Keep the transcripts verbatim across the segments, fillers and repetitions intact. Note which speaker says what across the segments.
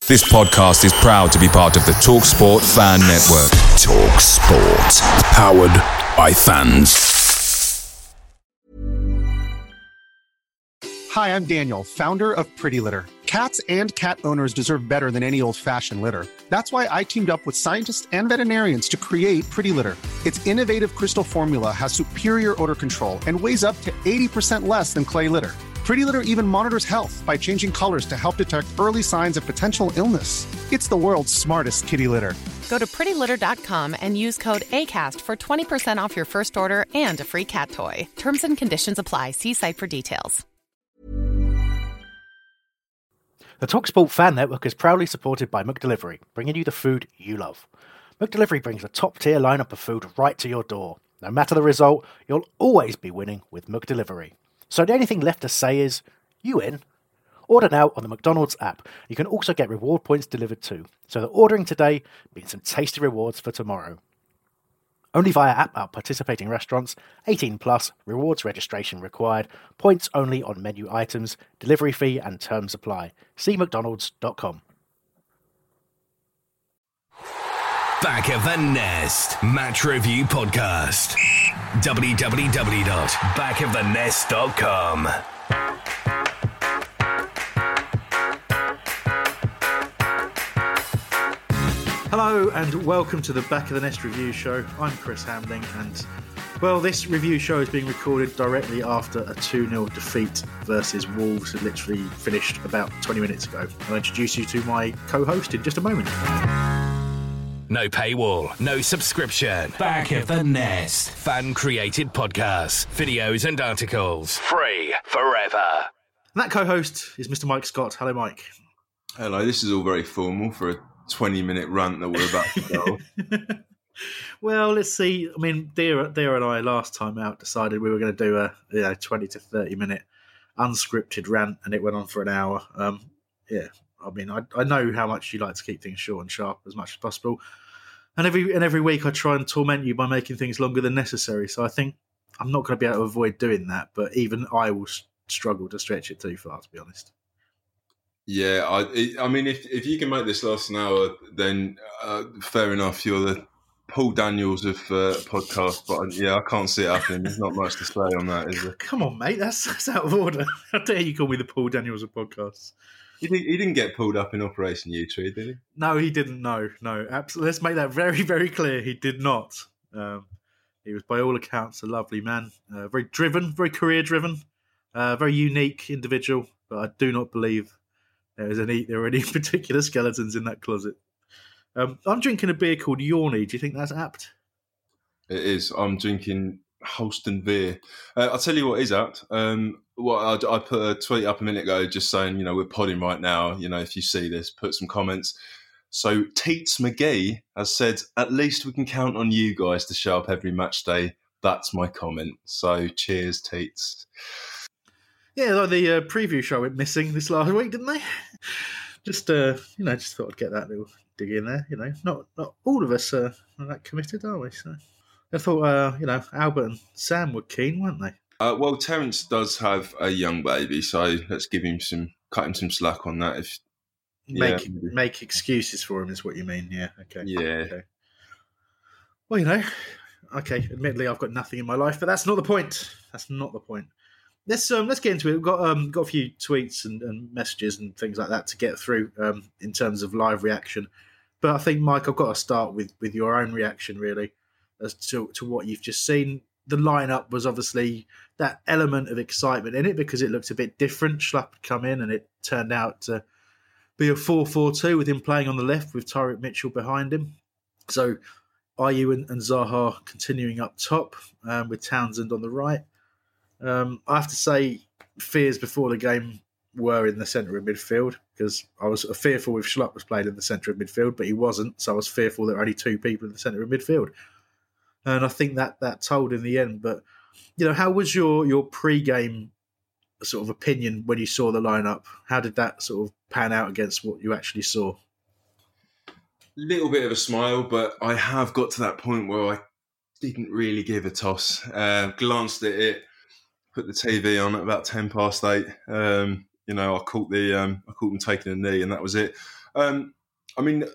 Speaker 1: This podcast is proud to be part of the TalkSport Fan Network. TalkSport. Powered by fans.
Speaker 2: Hi, I'm Daniel, founder of Pretty Litter. Cats and cat owners deserve better than any old-fashioned litter. That's why I teamed up with scientists and veterinarians to create Pretty Litter. Its innovative crystal formula has superior odor control and weighs up to eighty percent less than clay litter. Pretty Litter even monitors health by changing colors to help detect early signs of potential illness. It's the world's smartest kitty litter.
Speaker 3: Go to pretty litter dot com and use code ACAST for twenty percent off your first order and a free cat toy. Terms and conditions apply. See site for details.
Speaker 4: The TalkSport Fan Network is proudly supported by McDelivery, bringing you the food you love. McDelivery brings a top-tier lineup of food right to your door. No matter the result, you'll always be winning with McDelivery. So the only thing left to say is, you in? Order now on the McDonald's app. You can also get reward points delivered too, so that ordering today means some tasty rewards for tomorrow. Only via app at participating restaurants, eighteen plus, rewards registration required, points only on menu items, delivery fee and terms apply. See mcdonalds dot com.
Speaker 5: Back of the Nest Match Review Podcast. w w w dot back of the nest dot com.
Speaker 4: Hello and welcome to the Back of the Nest Review Show. I'm Chris Hamling and, well, this review show is being recorded directly after a two nil defeat versus Wolves that literally finished about twenty minutes ago. I'll introduce you to my co-host in just a moment.
Speaker 5: No paywall, no subscription. Back of the Nest. Fan-created podcasts, videos and articles. Free forever.
Speaker 4: And that co-host is Mister Mike Scott. Hello, Mike.
Speaker 6: Hello, this is all very formal for a twenty-minute rant that we're about to go.
Speaker 4: Well, let's see. I mean, Dia, Dia and I last time out decided we were going to do a you know, twenty to thirty minute unscripted rant, and it went on for an hour. Um, yeah, I mean, I, I know how much you like to keep things short and sharp as much as possible. And every and every week I try and torment you by making things longer than necessary. So I think I'm not going to be able to avoid doing that. But even I will struggle to stretch it too far, to be honest.
Speaker 6: Yeah, I, I mean, if if you can make this last an hour, then uh, fair enough. You're the Paul Daniels of uh, podcast, but yeah, I can't see it happening. There's not much to say on that, is there?
Speaker 4: Come on, mate, that's, that's out of order. How dare you call me the Paul Daniels of podcasts?
Speaker 6: He didn't, he didn't get pulled up in Operation U-Tree, did he?
Speaker 4: No, he didn't. No, no. Absolutely. Let's make that very, very clear. He did not. Um, he was, by all accounts, a lovely man. Uh, very driven, very career-driven, uh, very unique individual. But I do not believe there is any there are any particular skeletons in that closet. Um, I'm drinking a beer called Yawny. Do you think that's apt?
Speaker 6: It is. I'm drinking Holsten beer. Uh, I'll tell you what is apt. Um, Well, I, I put a tweet up a minute ago just saying, you know, we're podding right now. You know, if you see this, put some comments. So Teats McGee has said, at least we can count on you guys to show up every match day. That's my comment. So cheers, Teats.
Speaker 4: Yeah, like the uh, preview show went missing this last week, didn't they? Just, uh, you know, just thought I'd get that little dig in there. You know, not not all of us uh, are that committed, are we? So I thought, uh, you know, Albert and Sam were keen, weren't they?
Speaker 6: Uh, well, Terence does have a young baby, so let's give him some, cut him some slack on that. If
Speaker 4: make
Speaker 6: yeah.
Speaker 4: make excuses for him is what you mean, yeah? Okay,
Speaker 6: yeah.
Speaker 4: Okay. Well, you know, okay. Admittedly, I've got nothing in my life, but that's not the point. That's not the point. Let's um, let's get into it. We've got um, got a few tweets and, and messages and things like that to get through um, in terms of live reaction. But I think, Mike, I've got to start with with your own reaction, really, as to to what you've just seen. The lineup was obviously that element of excitement in it because it looked a bit different. Schlupp had come in and it turned out to be a four four two with him playing on the left with Tyreek Mitchell behind him. So Ayew and, and Zaha continuing up top um, with Townsend on the right. Um, I have to say fears before the game were in the centre of midfield because I was fearful if Schlupp was playing in the centre of midfield, but he wasn't. So I was fearful there were only two people in the centre of midfield. And I think that that told in the end. But, you know, how was your, your pre-game sort of opinion when you saw the lineup? How did that sort of pan out against what you actually saw?
Speaker 6: Little bit of a smile, but I have got to that point where I didn't really give a toss. Uh, glanced at it, put the T V on at about ten past eight. Um, you know, I caught the um, I caught them taking a knee, and that was it. Um, I mean,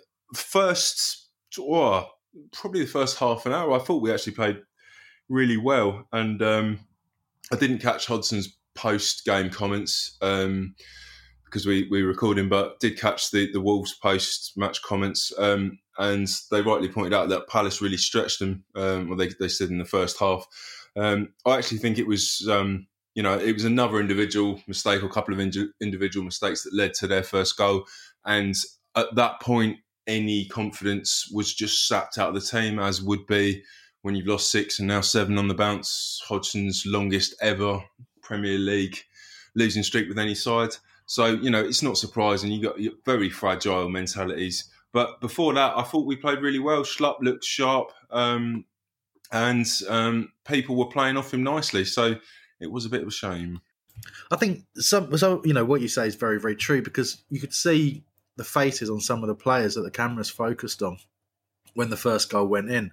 Speaker 6: first, oh, probably the first half an hour, I thought we actually played really well. And um, I didn't catch Hodgson's post-game comments um, because we, we were recording, but did catch the, the Wolves post-match comments. Um, and they rightly pointed out that Palace really stretched them, um, well, they, they said in the first half. Um, I actually think it was... Um, You know, it was another individual mistake, or a couple of in- individual mistakes that led to their first goal. And at that point, any confidence was just sapped out of the team, as would be when you've lost six and now seven on the bounce. Hodgson's longest ever Premier League losing streak with any side. So, you know, it's not surprising. You got very fragile mentalities. But before that, I thought we played really well. Schlupp looked sharp, um, and um, people were playing off him nicely. So it was a bit of a shame.
Speaker 4: I think some, so you know, what you say is very, very true, because you could see the faces on some of the players that the cameras focused on when the first goal went in,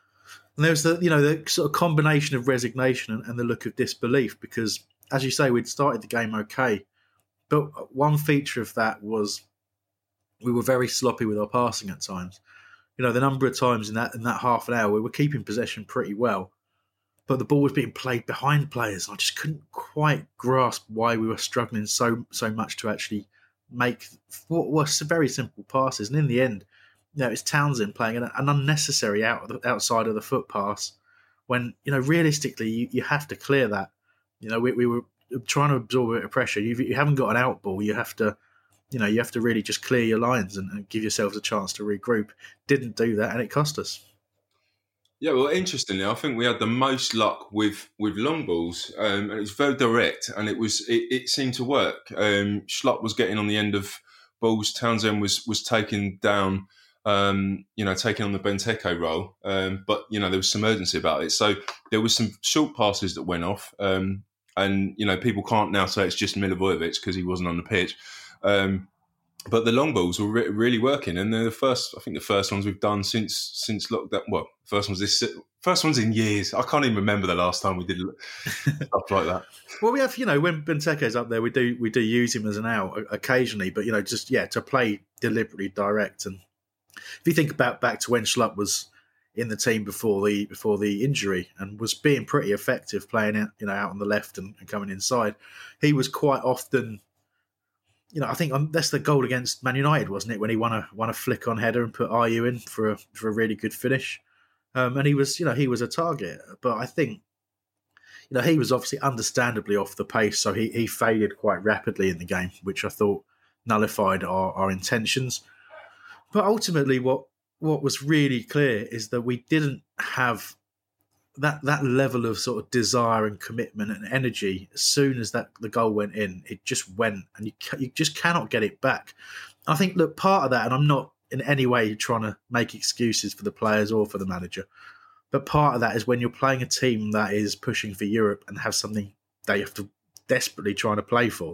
Speaker 4: and there was the, you know, the sort of combination of resignation and, and the look of disbelief, because, as you say, we'd started the game okay, but one feature of that was we were very sloppy with our passing at times. You know, the number of times in that in that half an hour we were keeping possession pretty well, but the ball was being played behind players. I just couldn't quite grasp why we were struggling so so much to actually make what were very simple passes. And in the end, you know, it's Townsend playing an, an unnecessary out of the, outside of the foot pass, when, you know, realistically you, you have to clear that. You know, we, we were trying to absorb a bit of pressure. You've, you haven't got an out ball. You have to, you know, you have to really just clear your lines and, and give yourselves a chance to regroup. Didn't do that, and it cost us.
Speaker 6: Yeah, well, interestingly, I think we had the most luck with, with long balls, um, and it was very direct, and it was it, it seemed to work. Um, Schlupp was getting on the end of balls. Townsend was was taking down, um, you know, taking on the Benteke role, um, but you know there was some urgency about it. So there was some short passes that went off, um, and you know people can't now say it's just Milivojevic because he wasn't on the pitch. Um, But the long balls were re- really working, and they're the first. I think the first ones we've done since since lockdown. Well, first ones this first ones in years. I can't even remember the last time we did stuff like that.
Speaker 4: Well, we have, you know, when Benteke's up there, we do we do use him as an out occasionally, but you know, just yeah, to play deliberately direct. And if you think about back to when Schlupp was in the team before the before the injury and was being pretty effective playing it, you know, out on the left and, and coming inside, he was quite often. You know, I think um, that's the goal against Man United, wasn't it? When he won a won a flick on header and put Ayew in for a for a really good finish, um, and he was, you know, he was a target. But I think, you know, he was obviously understandably off the pace, so he he faded quite rapidly in the game, which I thought nullified our, our intentions. But ultimately, what what was really clear is that we didn't have that that level of sort of desire and commitment and energy. As soon as that the goal went in, it just went, and you you just cannot get it back. I think, look, part of that, and I'm not in any way trying to make excuses for the players or for the manager, but part of that is when you're playing a team that is pushing for Europe and have something they have to desperately try to play for,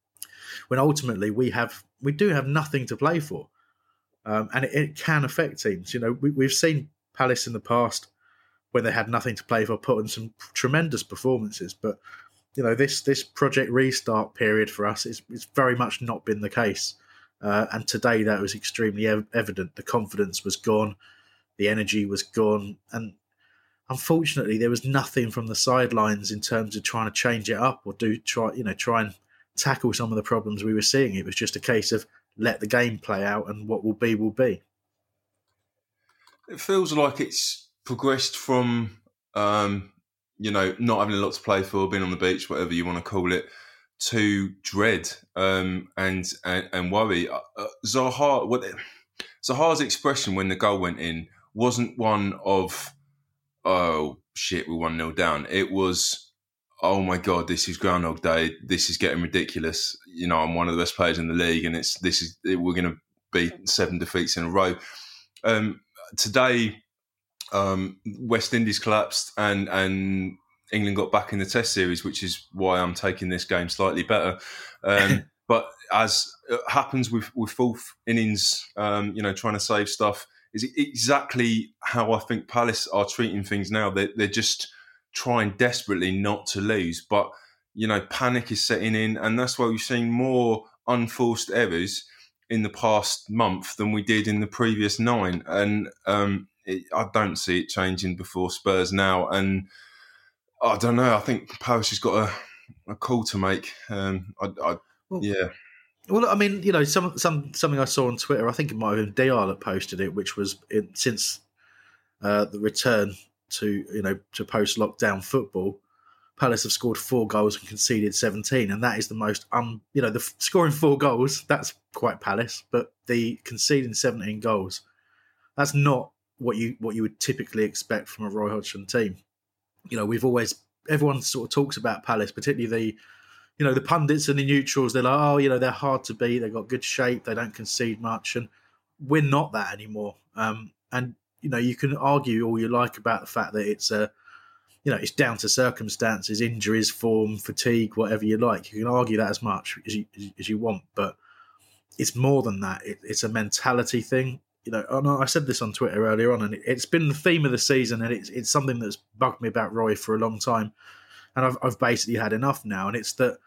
Speaker 4: when ultimately we have we do have nothing to play for, um, and it, it can affect teams. You know, we, we've seen Palace in the past, when they had nothing to play for, put in some tremendous performances. But, you know, this this Project Restart period for us is it's very much not been the case. Uh, and today that was extremely ev- evident. The confidence was gone. The energy was gone. And unfortunately, there was nothing from the sidelines in terms of trying to change it up or do try, you know, try and tackle some of the problems we were seeing. It was just a case of let the game play out, and what will be, will be.
Speaker 6: It feels like it's progressed from, um, you know, not having a lot to play for, being on the beach, whatever you want to call it, to dread um, and, and and worry. Uh, Zaha, what Zaha's expression when the goal went in wasn't one of, oh shit, we're one nil down. It was, oh my god, this is Groundhog Day. This is getting ridiculous. You know, I'm one of the best players in the league, and it's this is we're going to be seven defeats in a row. Um, today. Um, West Indies collapsed and, and England got back in the Test series, which is why I'm taking this game slightly better. Um, but as it happens with, with fourth innings, um, you know, trying to save stuff is exactly how I think Palace are treating things now. They're, they're just trying desperately not to lose, but, you know, panic is setting in, and that's why we've seen more unforced errors in the past month than we did in the previous nine. And um, it, I don't see it changing before Spurs now. And I don't know. I think Palace has got a, a call to make. Um, I, I,
Speaker 4: well,
Speaker 6: yeah.
Speaker 4: Well, I mean, you know, some some something I saw on Twitter, I think it might have been Diar that posted it, which was in, since uh, the return to, you know, to post-lockdown football, Palace have scored four goals and conceded seventeen, and that is the most, um, you know, the scoring four goals, that's quite Palace, but the conceding seventeen goals, that's not what you what you would typically expect from a Roy Hodgson team. You know, we've always, everyone sort of talks about Palace, particularly the, you know, the pundits and the neutrals. They're like, oh, you know, they're hard to beat. They've got good shape. They don't concede much. And we're not that anymore. Um, and, you know, you can argue all you like about the fact that it's a, you know, it's down to circumstances, injuries, form, fatigue, whatever you like. You can argue that as much as you, as you want, but it's more than that. It, it's a mentality thing. You know, and I said this on Twitter earlier on, and it, it's been the theme of the season, and it's it's something that's bugged me about Roy for a long time, and I've I've basically had enough now. And it's that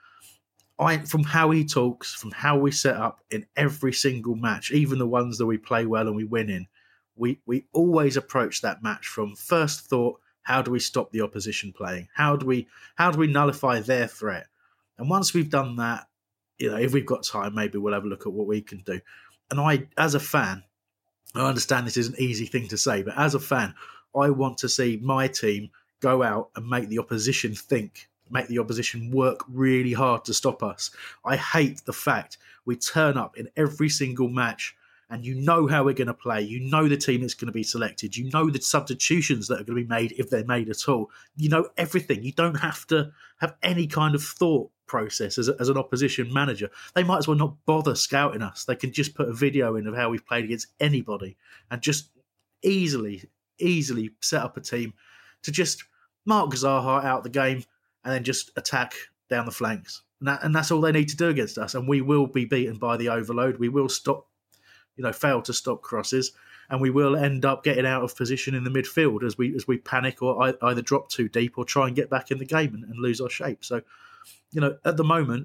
Speaker 4: I, from how he talks, from how we set up in every single match, even the ones that we play well and we win in, we we always approach that match from first thought. How do we stop the opposition playing? How do we how do we nullify their threat? And once we've done that, you know, if we've got time, maybe we'll have a look at what we can do. And I, as a fan, I understand this is an easy thing to say, but as a fan, I want to see my team go out and make the opposition think, make the opposition work really hard to stop us. I hate the fact we turn up in every single match and you know how we're going to play. You know the team that's going to be selected. You know the substitutions that are going to be made, if they're made at all. You know everything. You don't have to have any kind of thought process as, a, as an opposition manager. They might as well not bother scouting us. They can just put a video in of how we've played against anybody and just easily, easily set up a team to just mark Zaha out the game and then just attack down the flanks. And, that, and that's all they need to do against us. And we will be beaten by the overload. We will stop, you know, fail to stop crosses, and we will end up getting out of position in the midfield as we as we panic or either drop too deep or try and get back in the game and, and lose our shape. So, you know, at the moment,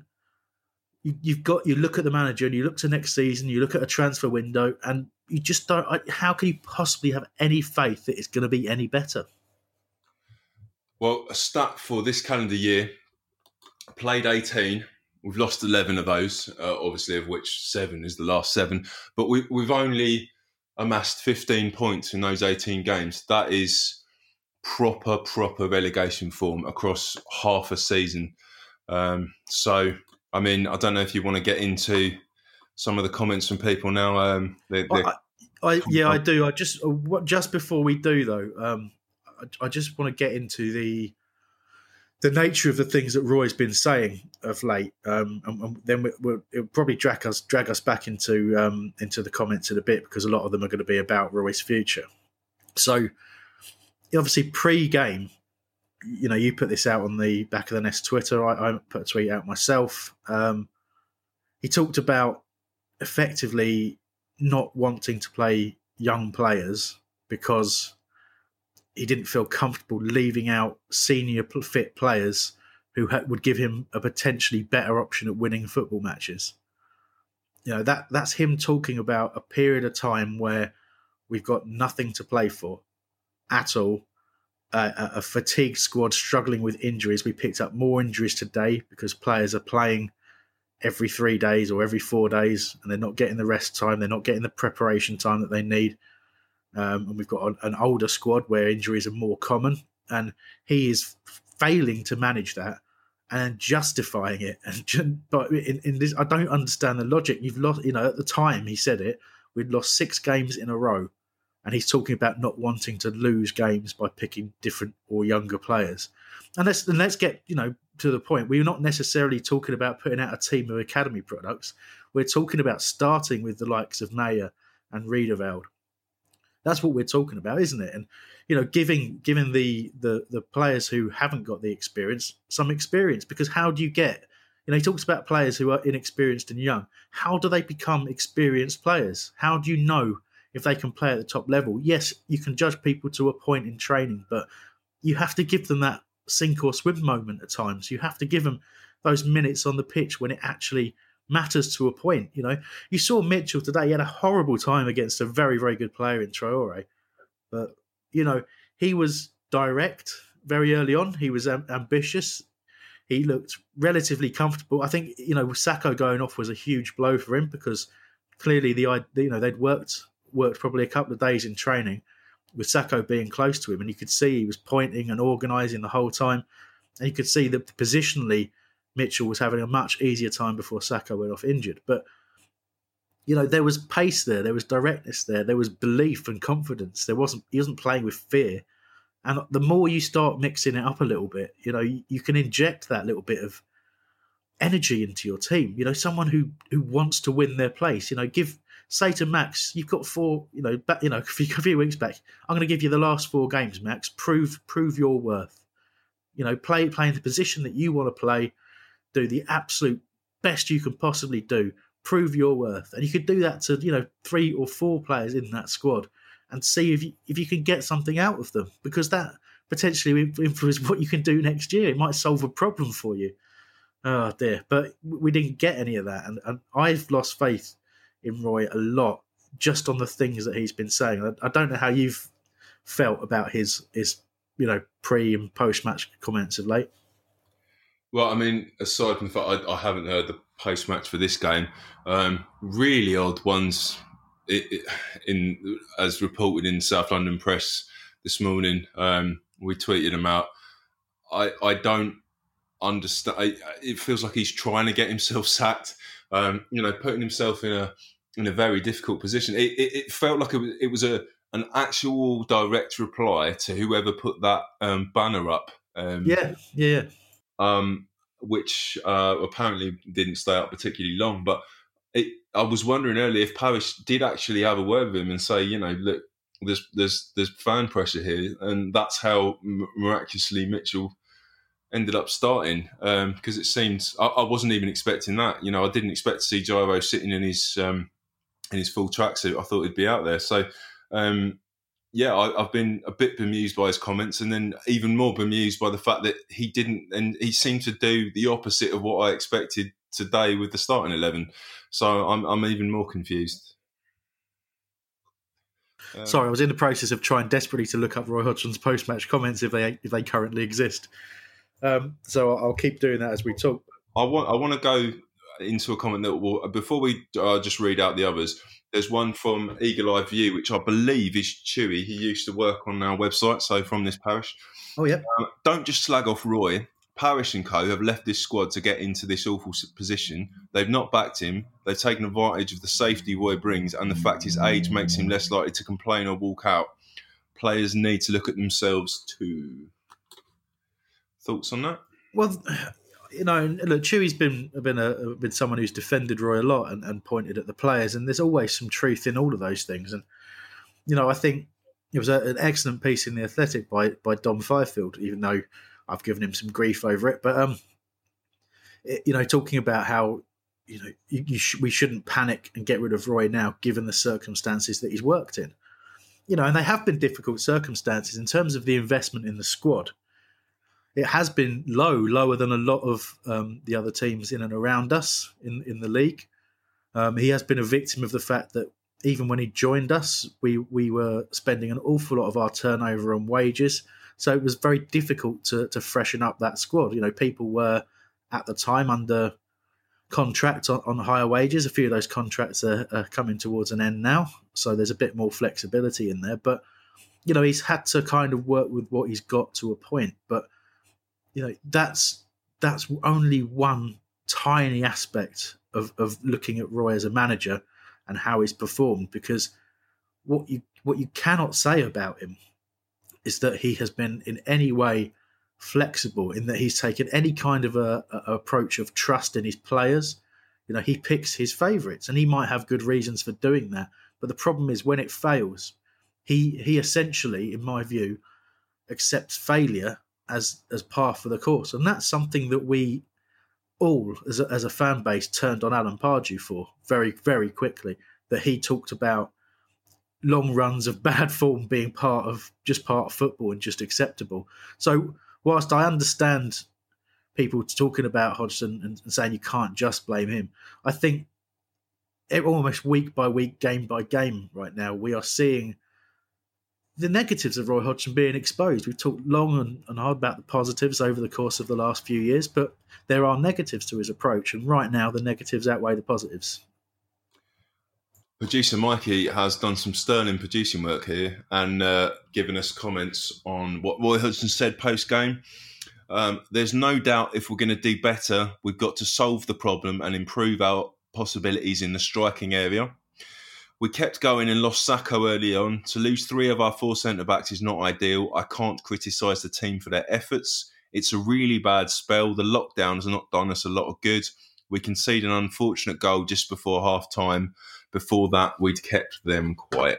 Speaker 4: you, you've got you look at the manager and you look to next season, you look at a transfer window, and you just don't. How can you possibly have any faith that it's going to be any better?
Speaker 6: Well, a stat for this calendar year: played eighteen. We've lost eleven of those, uh, obviously, of which seven is the last seven. But we, we've only amassed fifteen points in those eighteen games. That is proper, proper relegation form across half a season. Um, so, I mean, I don't know if you want to get into some of the comments from people now. Um, they're, they're
Speaker 4: I, I, yeah, I do. I just just before we do, though, um, I, I just want to get into the the nature of the things that Roy's been saying of late, um, and, and then we, we'll, it'll probably drag us drag us back into um, into the comments in a bit, because a lot of them are going to be about Roy's future. So, obviously, pre-game, you know, you put this out on the Back of the Nest Twitter. I, I put a tweet out myself. Um, he talked about effectively not wanting to play young players because he didn't feel comfortable leaving out senior fit players who ha- would give him a potentially better option at winning football matches. You know, that that's him talking about a period of time where we've got nothing to play for at all. Uh, a, a fatigued squad struggling with injuries. We picked up more injuries today because players are playing every three days or every four days and they're not getting the rest time. They're not getting the preparation time that they need. Um, and we've got an older squad where injuries are more common, and he is failing to manage that and justifying it. And but in, in this, I don't understand the logic. You've lost, you know, at the time he said it, we'd lost six games in a row, and he's talking about not wanting to lose games by picking different or younger players. And let's and let's get, you know, to the point. We're not necessarily talking about putting out a team of academy products. We're talking about starting with the likes of Meyer and Riedewald. That's what we're talking about, isn't it? And, you know, giving giving the, the the players who haven't got the experience some experience, because how do you get, you know, he talks about players who are inexperienced and young. How do they become experienced players? How do you know if they can play at the top level? Yes, you can judge people to a point in training, but you have to give them that sink or swim moment at times. You have to give them those minutes on the pitch when it actually matters to a point. You know, you saw Mitchell today. He had a horrible time against a very, very good player in Traore. But, you know, he was direct very early on. He was um, ambitious. He looked relatively comfortable. I think, you know, Sakho going off was a huge blow for him because clearly the you know they'd worked worked probably a couple of days in training with Sakho being close to him, and you could see he was pointing and organising the whole time, and you could see that positionally Mitchell was having a much easier time before Sakho went off injured. But you know, there was pace there, there was directness there, there was belief and confidence. There wasn't he wasn't playing with fear. And the more you start mixing it up a little bit, you know, you, you can inject that little bit of energy into your team. You know, someone who who wants to win their place. You know, give say to Max, you've got four. You know, back, you know, a few, a few weeks back, I'm going to give you the last four games, Max. Prove prove your worth. You know, play play in the position that you want to play. Do the absolute best you can possibly do. Prove your worth, and you could do that to you know three or four players in that squad. And see if you, if you can get something out of them, because that potentially influences what you can do next year. It might solve a problem for you. Oh dear, but we didn't get any of that, and, and I've lost faith in Roy a lot just on the things that he's been saying. I, I don't know how you've felt about his his you know pre and post match comments of late.
Speaker 6: Well, I mean, aside from the fact I, I haven't heard the post match for this game, um, really odd ones. It, it, in as reported in South London Press this morning, um, we tweeted him out. I I don't understand. I, it feels like he's trying to get himself sacked. Um, you know, putting himself in a in a very difficult position. It, it, it felt like it was, it was a an actual direct reply to whoever put that um, banner up. Um,
Speaker 4: yeah, yeah.
Speaker 6: Um, which uh, apparently didn't stay up particularly long, but. It, I was wondering earlier if Parish did actually have a word with him and say, you know, look, there's there's there's fan pressure here, and that's how miraculously Mitchell ended up starting. Because um, it seemed I, I wasn't even expecting that. You know, I didn't expect to see Gyro sitting in his um, in his full tracksuit. I thought he'd be out there. So um, yeah, I, I've been a bit bemused by his comments, and then even more bemused by the fact that he didn't, and he seemed to do the opposite of what I expected today with the starting eleven. So I'm I'm even more confused. Um,
Speaker 4: Sorry, I was in the process of trying desperately to look up Roy Hodgson's post-match comments if they if they currently exist. Um, so I'll keep doing that as we talk.
Speaker 6: I want I want to go into a comment that will before we uh, just read out the others. There's one from Eagle Eye View, which I believe is Chewy. He used to work on our website, so from this parish.
Speaker 4: Oh yeah.
Speaker 6: Uh, don't just slag off Roy. Parish and co have left this squad to get into this awful position. They've not backed him. They've taken advantage of the safety Roy brings and the fact his age makes him less likely to complain or walk out. Players need to look at themselves too. Thoughts on that?
Speaker 4: Well, you know, look, Chewy's been been a been someone who's defended Roy a lot and, and pointed at the players, and there's always some truth in all of those things. And you know, I think it was a, an excellent piece in the Athletic by by Dom Fifield, even though I've given him some grief over it, but um, it, you know, talking about how you know you, you sh- we shouldn't panic and get rid of Roy now, given the circumstances that he's worked in. You know, and they have been difficult circumstances in terms of the investment in the squad. It has been low, lower than a lot of um, the other teams in and around us in in the league. Um, he has been a victim of the fact that even when he joined us, we we were spending an awful lot of our turnover on wages. So it was very difficult to to freshen up that squad. You know, people were at the time under contract on, on higher wages. A few of those contracts are, are coming towards an end now, so there's a bit more flexibility in there. But you know, he's had to kind of work with what he's got to a point. But you know, that's that's only one tiny aspect of of looking at Roy as a manager and how he's performed. Because what you what you cannot say about him is that he has been in any way flexible, in that he's taken any kind of a, a approach of trust in his players. You know, he picks his favourites, and he might have good reasons for doing that. But the problem is when it fails, he he essentially, in my view, accepts failure as as par for the course. And that's something that we all, as a, as a fan base, turned on Alan Pardew for very, very quickly, that he talked about long runs of bad form being part of just part of football and just acceptable. So whilst I understand people talking about Hodgson and, and saying you can't just blame him. I think it, almost week by week, game by game right now, we are seeing the negatives of Roy Hodgson being exposed. We've talked long and, and hard about the positives over the course of the last few years, but there are negatives to his approach, and right now the negatives outweigh the positives.
Speaker 6: Producer Mikey has done some sterling producing work here and uh, given us comments on what Roy Hodgson said post-game. Um, there's no doubt if we're going to do better, we've got to solve the problem and improve our possibilities in the striking area. We kept going and lost Sacco early on. To lose three of our four centre-backs is not ideal. I can't criticise the team for their efforts. It's a really bad spell. The lockdown has not done us a lot of good. We conceded an unfortunate goal just before half-time. Before that, we'd kept them quiet.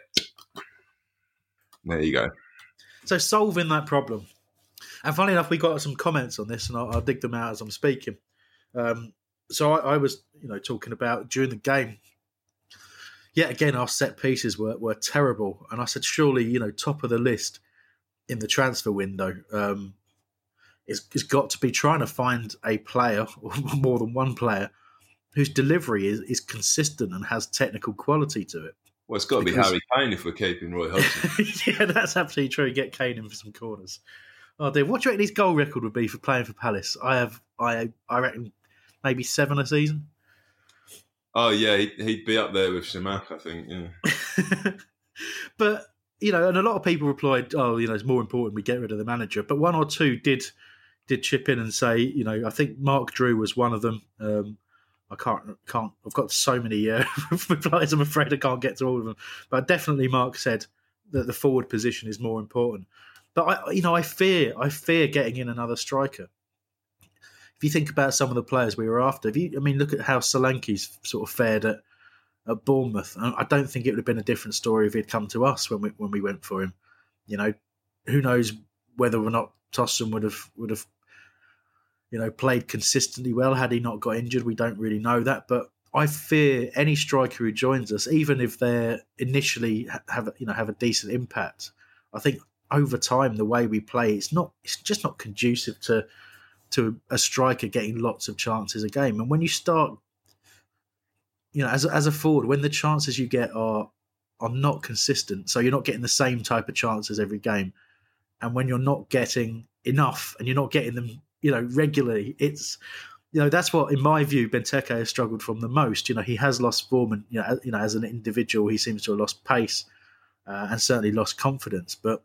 Speaker 6: There you go.
Speaker 4: So solving that problem. And funnily enough, we got some comments on this, and I'll, I'll dig them out as I'm speaking. Um, so I, I was, you know, talking about during the game, yet again, our set pieces were, were terrible. And I said, surely, you know, top of the list in the transfer window um, is, is got to be trying to find a player, or more than one player, whose delivery is, is consistent and has technical quality to it.
Speaker 6: Well, it's got to because... be Harry Kane if we're keeping Roy Hodgson.
Speaker 4: Yeah, that's absolutely true. Get Kane in for some corners. Oh dear, what do you reckon his goal record would be for playing for Palace? I have, I, I reckon, maybe seven a season.
Speaker 6: Oh yeah, he'd, he'd be up there with Shamak, I think. Yeah.
Speaker 4: But you know, and a lot of people replied, "Oh, you know, it's more important we get rid of the manager." But one or two did did chip in and say, you know, I think Mark Drew was one of them. Um, I can't, can't. I've got so many uh, replies. I'm afraid I can't get to all of them. But definitely, Mark said that the forward position is more important. But I, you know, I fear, I fear getting in another striker. If you think about some of the players we were after, if you, I mean, look at how Solanke's sort of fared at, at Bournemouth. I don't think it would have been a different story if he'd come to us when we when we went for him. You know, who knows whether or not Tosun would have would have, you know, played consistently well had he not got injured. We don't really know that, but I fear any striker who joins us, even if they initially have you know have a decent impact, I think over time the way we play, it's not it's just not conducive to to a striker getting lots of chances a game. And when you start, you know, as a, as a forward, when the chances you get are are not consistent, so you're not getting the same type of chances every game, and when you're not getting enough and you're not getting them, you know, regularly, it's, you know, that's what, in my view, Benteke has struggled from the most. You know, he has lost form, and you know, as, you know, as an individual, he seems to have lost pace uh, and certainly lost confidence. But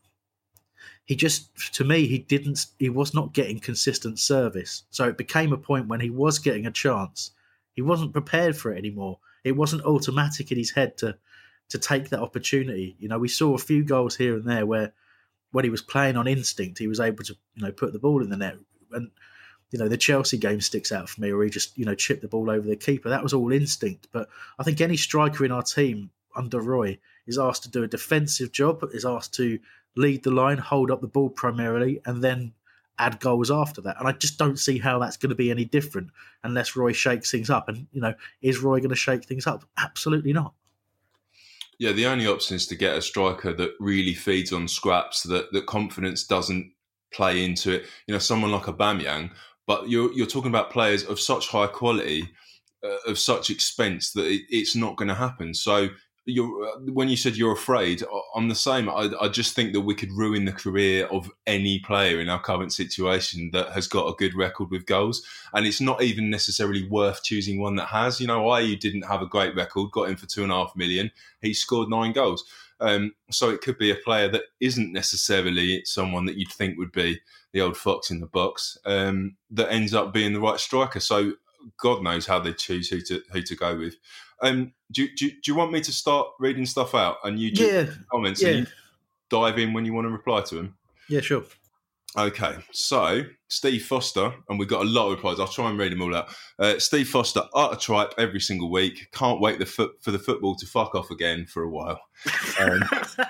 Speaker 4: he just, to me, he didn't, he was not getting consistent service. So it became a point when he was getting a chance, he wasn't prepared for it anymore. It wasn't automatic in his head to to take that opportunity. You know, we saw a few goals here and there where, when he was playing on instinct, he was able to, you know, put the ball in the net. And, you know, the Chelsea game sticks out for me, where he just, you know, chipped the ball over the keeper. That was all instinct. But I think any striker in our team under Roy is asked to do a defensive job, is asked to lead the line, hold up the ball primarily, and then add goals after that. And I just don't see how that's going to be any different unless Roy shakes things up. And, you know, is Roy going to shake things up? Absolutely not.
Speaker 6: Yeah, the only option is to get a striker that really feeds on scraps, that, that confidence doesn't play into it. You know, someone like Aubameyang, but you're you're talking about players of such high quality, uh, of such expense, that it, it's not going to happen. So you're, uh, when you said you're afraid, I'm the same. I, I just think that we could ruin the career of any player in our current situation that has got a good record with goals. And it's not even necessarily worth choosing one that has. You know, Ayew didn't have a great record, got in for two and a half million. He scored nine goals. Um, so it could be a player that isn't necessarily someone that you'd think would be the old fox in the box, um, that ends up being the right striker. So God knows how they choose who to who to go with. Um, do, do, do you want me to start reading stuff out and you just
Speaker 4: yeah.
Speaker 6: comments
Speaker 4: yeah.
Speaker 6: and you dive in when you want to reply to them?
Speaker 4: Yeah, sure.
Speaker 6: Okay, so Steve Foster, and we've got a lot of replies. I'll try and read them all out. Uh, Steve Foster, utter tripe every single week. Can't wait the foot for the football to fuck off again for a while. Um,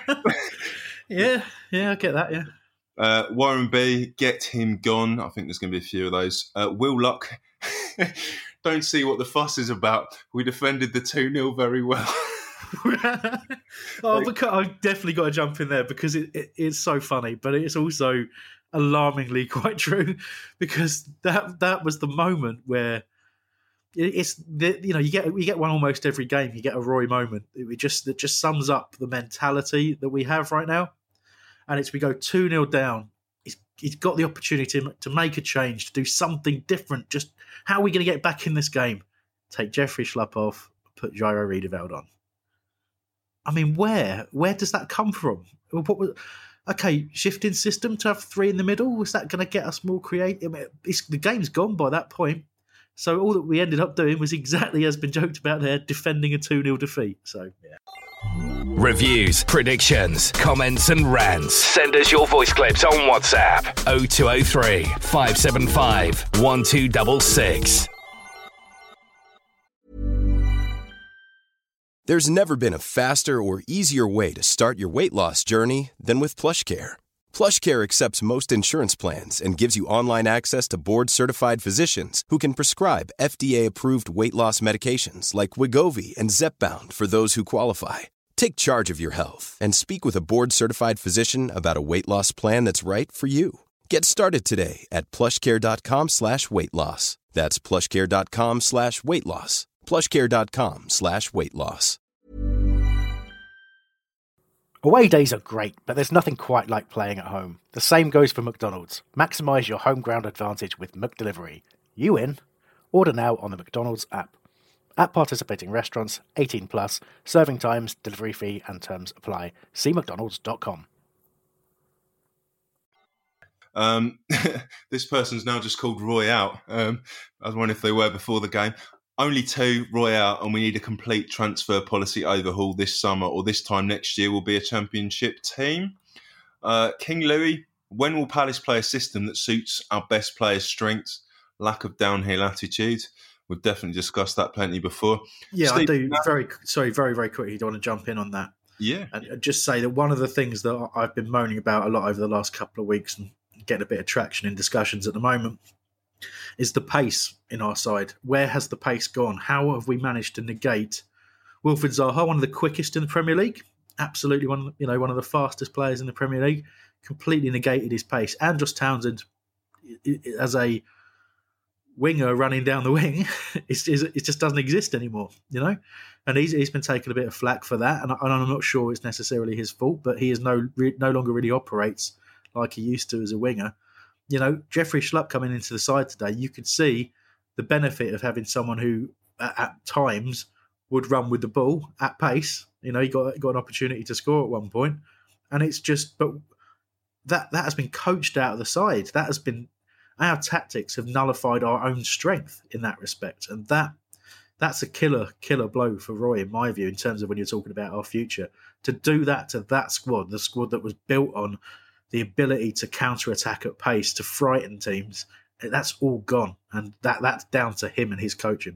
Speaker 4: yeah, yeah, I get that, yeah.
Speaker 6: Uh, Warren B, get him gone. I think there's going to be a few of those. Uh, Will Luck, don't see what the fuss is about. We defended the two nil very well.
Speaker 4: oh, because I've definitely got to jump in there because it, it, it's so funny, but it's also alarmingly quite true, because that that was the moment where it's the, you know you get you get one almost every game. You get a Roy moment. It just it just sums up the mentality that we have right now, and it's we go two nil down. He's, he's got the opportunity to, to make a change, to do something different. Just how are we going to get back in this game? Take Jeffrey Schlupp off, put Jairo Riedewald on. I mean, where where does that come from? What was, okay, shifting system to have three in the middle. Is that going to get us more creative? I mean, it's, the game's gone by that point. So all that we ended up doing was exactly as been joked about there, defending a two nil defeat. So, yeah.
Speaker 5: Reviews, predictions, comments and rants. Send us your voice clips on WhatsApp. oh two oh three, five seven five, one two six six.
Speaker 7: There's never been a faster or easier way to start your weight loss journey than with PlushCare. PlushCare accepts most insurance plans and gives you online access to board-certified physicians who can prescribe F D A-approved weight loss medications like Wegovy and Zepbound for those who qualify. Take charge of your health and speak with a board-certified physician about a weight loss plan that's right for you. Get started today at plushcare.com slash weight loss. That's plushcare.com slash weight loss. plushcare.com slash weight loss.
Speaker 8: Away days are great, but there's nothing quite like playing at home. The same goes for McDonald's. Maximise your home ground advantage with McDelivery. You in? Order now on the McDonald's app. At participating restaurants, eighteen plus, serving times, delivery fee and terms apply. See mcdonalds dot com.
Speaker 6: Um, this person's now just called Roy out. Um, I was wondering if they were before the game. Only two, Roy out, and we need a complete transfer policy overhaul this summer, or this time next year will be a championship team. Uh, King Louis, when will Palace play a system that suits our best players' strengths? Lack of downhill attitude. We've definitely discussed that plenty before.
Speaker 4: Yeah,
Speaker 6: Steve,
Speaker 4: I do. Very sorry, very very quickly. Do you want to jump in on that?
Speaker 6: Yeah,
Speaker 4: and just say that one of the things that I've been moaning about a lot over the last couple of weeks and getting a bit of traction in discussions at the moment is the pace in our side. Where has the pace gone? How have we managed to negate Wilfried Zaha, one of the quickest in the Premier League? Absolutely one, you know, one of the fastest players in the Premier League. Completely negated his pace. And Josh Townsend, as a winger running down the wing, it's, it just doesn't exist anymore, you know. And he's he's been taking a bit of flack for that, and, I, and I'm not sure it's necessarily his fault, but he is no no longer really operates like he used to as a winger. You know, Jeffrey Schlupp coming into the side today, you could see the benefit of having someone who, at, at times, would run with the ball at pace. You know, he got got an opportunity to score at one point, and it's just, but that that has been coached out of the side. That has been, our tactics have nullified our own strength in that respect, and that that's a killer killer blow for Roy, in my view, in terms of when you're talking about our future. To do that to that squad, the squad that was built on the ability to counter-attack at pace, to frighten teams, that's all gone. And that that's down to him and his coaching.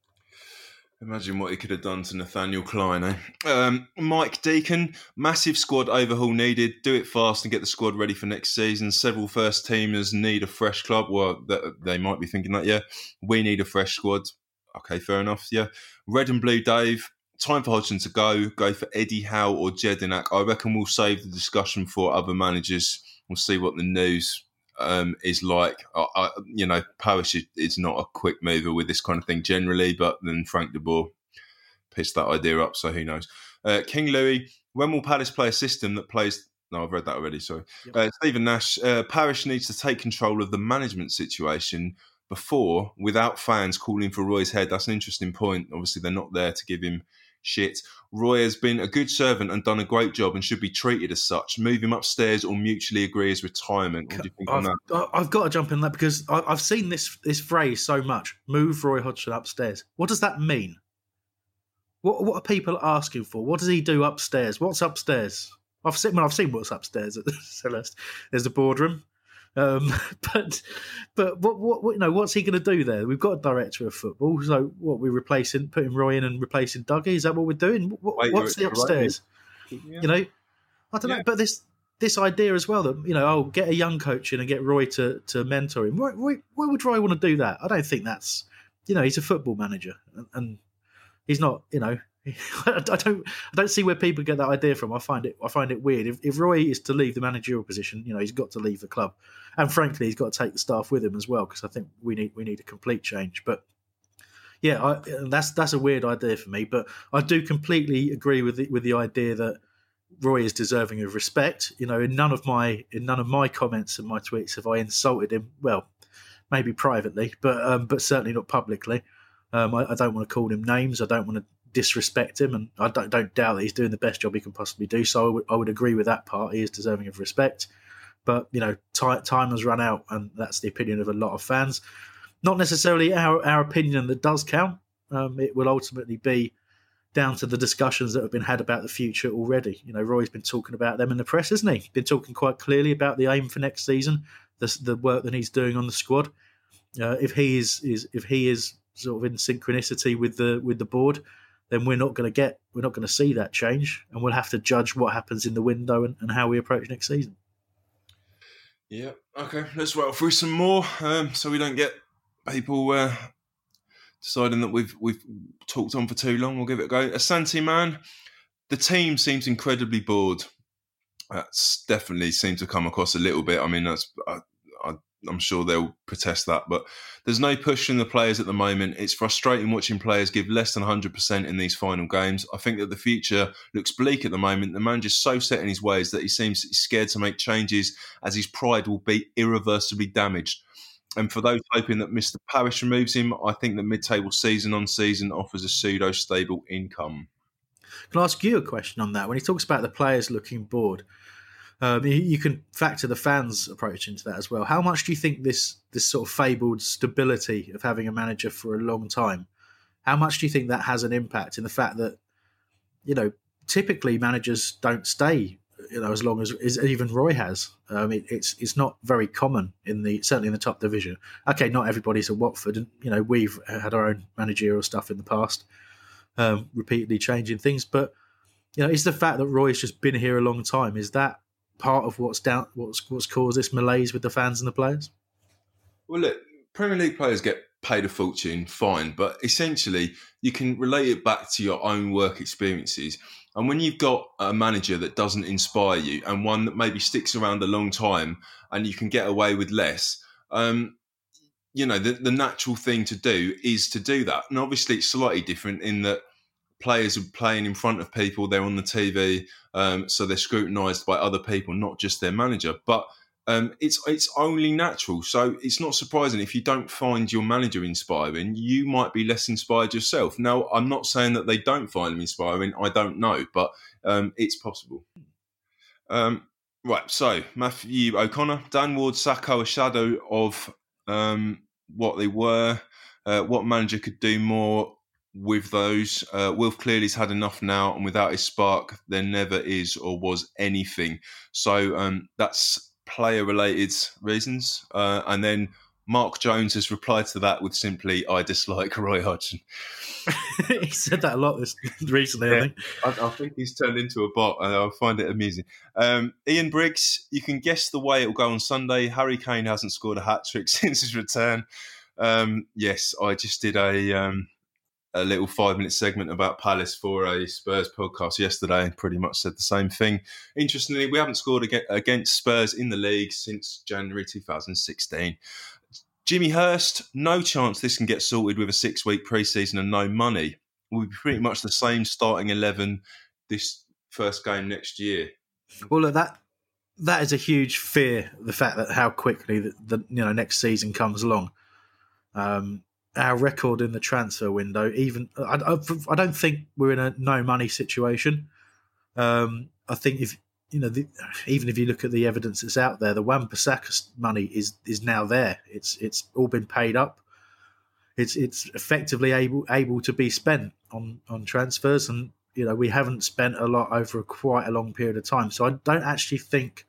Speaker 6: Imagine what he could have done to Nathaniel Klein, eh? Um, Mike Deacon, massive squad overhaul needed. Do it fast and get the squad ready for next season. Several first teamers need a fresh club. Well, they might be thinking that, yeah. We need a fresh squad. Okay, fair enough, yeah. Red and Blue Dave, time for Hodgson to go. Go for Eddie Howe or Jedinak. I reckon we'll save the discussion for other managers. We'll see what the news um, is like. I, I, you know, Parish is, is not a quick mover with this kind of thing generally, but then Frank de Boer pissed that idea up, so who knows. Uh, King Louis, when will Palace play a system that plays... No, I've read that already, sorry. Yep. Uh, Stephen Nash, uh, Parish needs to take control of the management situation before, without fans calling for Roy's head. That's an interesting point. Obviously, they're not there to give him shit. Roy has been a good servant and done a great job and should be treated as such. Move him upstairs or mutually agree his retirement. What do you think
Speaker 4: I've,
Speaker 6: on that?
Speaker 4: I've got to jump in that because I've seen this this phrase so much. Move Roy Hodgson upstairs. What does that mean? What what are people asking for? What does he do upstairs? What's upstairs? I've seen well, I've seen what's upstairs at the Celeste. There's a boardroom. Um, but but what, what what you know what's he going to do there? We've got a director of football, so what we're replacing, putting Roy in and replacing Dougie. Is that what we're doing? What, Wait, what's the upstairs? Right. Yeah. You know, I don't yeah. know. But this this idea as well that you know, oh, get a young coach in and get Roy to to mentor him. Roy, Roy, why would Roy want to do that? I don't think that's, you know, he's a football manager and, and he's not, you know, I don't, I don't see where people get that idea from. I find it, I find it weird. If, if Roy is to leave the managerial position, you know, he's got to leave the club, and frankly, he's got to take the staff with him as well, because I think we need, we need a complete change. But yeah, I, that's that's a weird idea for me. But I do completely agree with the, with the idea that Roy is deserving of respect. You know, in none of my in none of my comments and my tweets have I insulted him. Well, maybe privately, but um, but certainly not publicly. Um, I, I don't want to call him names. I don't want to disrespect him, and I don't, don't doubt that he's doing the best job he can possibly do. So I would, I would agree with that part. He is deserving of respect, but you know, t- time has run out, and that's the opinion of a lot of fans. Not necessarily our, our opinion that does count. Um, it will ultimately be down to the discussions that have been had about the future already. You know, Roy's been talking about them in the press, hasn't he? Been talking quite clearly about the aim for next season, the, the work that he's doing on the squad. Uh, if he is, is if he is sort of in synchronicity with the with the board, then we're not going to get we're not going to see that change, and we'll have to judge what happens in the window and, and how we approach next season.
Speaker 6: Yeah, okay. Let's rattle through some more, um, so we don't get people uh, deciding that we've we've talked on for too long. We'll give it a go. Asante Man, the team seems incredibly bored. That's definitely seemed to come across a little bit. I mean, that's I, I, I'm sure they'll protest that, but there's no push from the players at the moment. It's frustrating watching players give less than one hundred percent in these final games. I think that the future looks bleak at the moment. The manager's so set in his ways that he seems scared to make changes, as his pride will be irreversibly damaged. And for those hoping that Mister Parish removes him, I think that mid-table season on season offers a pseudo-stable income.
Speaker 4: Can I ask you a question on that? When he talks about the players looking bored, um, you, you can factor the fans' approach into that as well. How much do you think this this sort of fabled stability of having a manager for a long time, how much do you think that has an impact in the fact that, you know, typically managers don't stay, you know, as long as, as even Roy has. Um, it, it's it's not very common in the certainly in the top division. Okay, not everybody's at Watford, and you know we've had our own managerial stuff in the past, um, repeatedly changing things. But you know, is the fact that Roy's just been here a long time, is that part of what's down what's what's caused this malaise with the fans and the players?
Speaker 6: Well, look, Premier League players get paid a fortune, fine, but essentially you can relate it back to your own work experiences. And when you've got a manager that doesn't inspire you, and one that maybe sticks around a long time and you can get away with less, um, you know, the, the natural thing to do is to do that. And obviously it's slightly different in that players are playing in front of people, they're on the T V, um, so they're scrutinised by other people, not just their manager. But um, it's it's only natural. So it's not surprising if you don't find your manager inspiring, you might be less inspired yourself. Now, I'm not saying that they don't find him inspiring. I don't know, but um, it's possible. Um, right, so Matthew O'Connor, Dan Ward, Sacco, a shadow of um, what they were. Uh, what manager could do more with those? Uh, Wilf clearly's had enough now, and without his spark, there never is or was anything. So um, that's player-related reasons. Uh, and then Mark Jones has replied to that with simply, I dislike Roy Hodgson.
Speaker 4: He said that a lot this recently,
Speaker 6: yeah,
Speaker 4: I think.
Speaker 6: I, I think he's turned into a bot, and I find it amusing. Um, Ian Briggs, you can guess the way it will go on Sunday. Harry Kane hasn't scored a hat-trick since his return. Um, yes, I just did a... Um, a little five-minute segment about Palace for a Spurs podcast yesterday and pretty much said the same thing. Interestingly, we haven't scored against Spurs in the league since January two thousand sixteen. Jimmy Hurst, no chance this can get sorted with a six-week pre-season and no money. We'll be pretty much the same starting eleven this first game next year.
Speaker 4: Well, look, that that is a huge fear, the fact that how quickly the, the you know next season comes along. Um Our record in the transfer window, even I, I, I don't think we're in a no money situation. Um, I think if you know, the, even if you look at the evidence that's out there, the Wan-Bissaka money is is now there. It's it's all been paid up. It's it's effectively able able to be spent on on transfers, and you know we haven't spent a lot over a quite a long period of time. So I don't actually think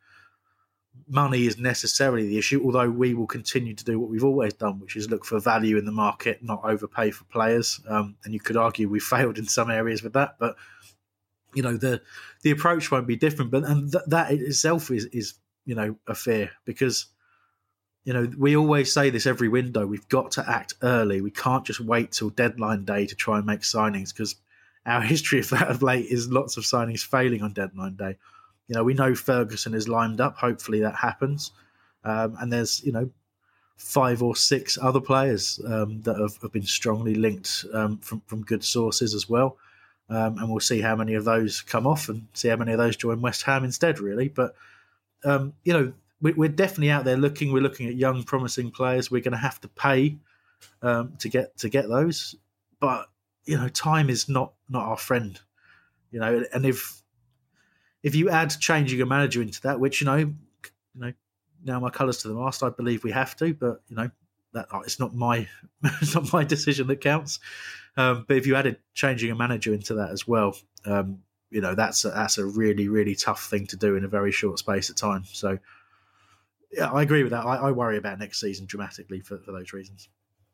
Speaker 4: money is necessarily the issue, although we will continue to do what we've always done, which is look for value in the market, not overpay for players. Um, and you could argue we failed in some areas with that, but you know the the approach won't be different. But and th- that itself is is you know a fear, because you know we always say this every window: we've got to act early. We can't just wait till deadline day to try and make signings, because our history of that of late is lots of signings failing on deadline day. You know, we know Ferguson is lined up. Hopefully that happens. Um, and there's, you know, five or six other players um, that have, have been strongly linked um, from, from good sources as well. Um, and we'll see how many of those come off and see how many of those join West Ham instead, really. But, um, you know, we, we're definitely out there looking. We're looking at young, promising players. We're going to have to pay um, to get to get those. But, you know, time is not, not our friend. You know, and if if you add changing a manager into that, which, you know, you know, now my colours to the mast, I believe we have to, but, you know, that it's not my it's not my decision that counts. Um, but if you added changing a manager into that as well, um, you know, that's a, that's a really, really tough thing to do in a very short space of time. So, yeah, I agree with that. I, I worry about next season dramatically for, for those reasons.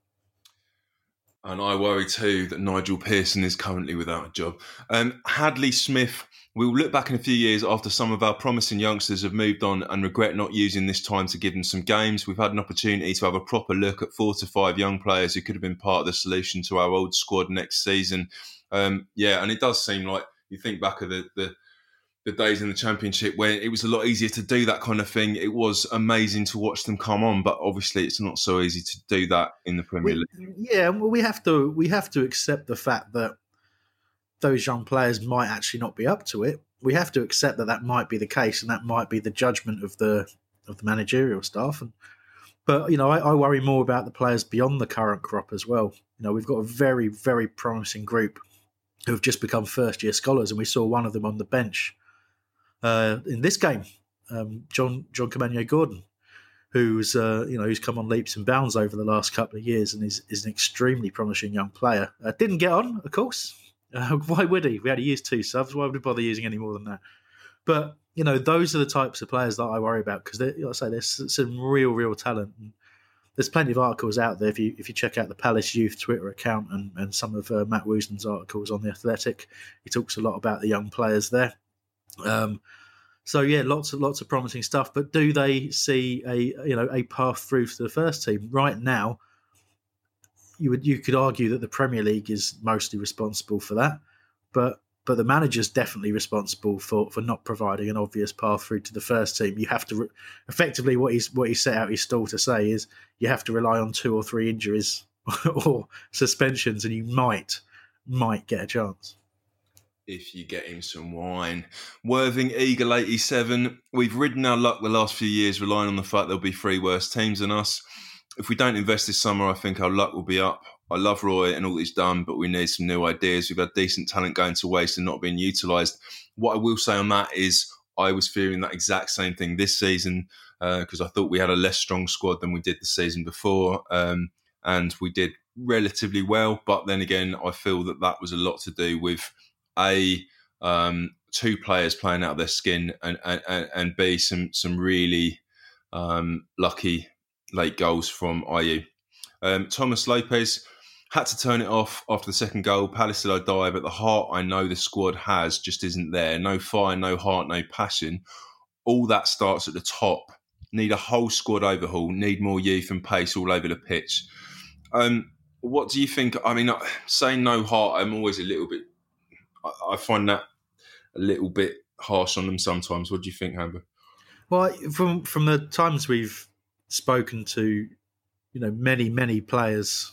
Speaker 6: And I worry too that Nigel Pearson is currently without a job. Um, Hadley Smith, we will look back in a few years after some of our promising youngsters have moved on and regret not using this time to give them some games. We've had an opportunity to have a proper look at four to five young players who could have been part of the solution to our old squad next season. Um, yeah, and it does seem like you think back of the, the the days in the Championship where it was a lot easier to do that kind of thing. It was amazing to watch them come on, but obviously it's not so easy to do that in the Premier
Speaker 4: we,
Speaker 6: League.
Speaker 4: Yeah, well, we have to we have to accept the fact that those young players might actually not be up to it. We have to accept that that might be the case, and that might be the judgment of the of the managerial staff. And but you know, I, I worry more about the players beyond the current crop as well. You know, we've got a very very promising group who have just become first year scholars, and we saw one of them on the bench uh, in this game, um, John John Cameron Gordon, who's uh, you know who's come on leaps and bounds over the last couple of years, and is is an extremely promising young player. Uh, didn't get on, of course. Uh, why would he? We had to use two subs. Why would we bother using any more than that? But, you know, those are the types of players that I worry about because, like I say, there's some real, real talent. And there's plenty of articles out there. If you if you check out the Palace Youth Twitter account and, and some of uh, Matt Woosnam's articles on The Athletic, he talks a lot about the young players there. Um, so, yeah, lots of lots of promising stuff. But do they see a you know a path through to the first team? Right now, You would you could argue that the Premier League is mostly responsible for that, but but the manager's definitely responsible for, for not providing an obvious path through to the first team. You have to re- effectively what he's what he set out his stall to say is you have to rely on two or three injuries or suspensions, and you might might get a chance.
Speaker 6: If you get him some wine. Worthing Eagle eighty-seven. We've ridden our luck the last few years relying on the fact there'll be three worse teams than us. If we don't invest this summer, I think our luck will be up. I love Roy and all he's done, but we need some new ideas. We've had decent talent going to waste and not being utilised. What I will say on that is I was fearing that exact same thing this season because uh, I thought we had a less strong squad than we did the season before, um, and we did relatively well. But then again, I feel that that was a lot to do with A, um, two players playing out of their skin, and and, and B, some, some really um, lucky late goals from I U. Um, Thomas Lopez had to turn it off after the second goal. Palace till I die, but the heart I know the squad has just isn't there. No fire, no heart, no passion. All that starts at the top. Need a whole squad overhaul. Need more youth and pace all over the pitch. Um, what do you think? I mean, saying no heart, I'm always a little bit... I, I find that a little bit harsh on them sometimes. What do you think, Hamber?
Speaker 4: Well, from from the times we've spoken to, you know, many, many players,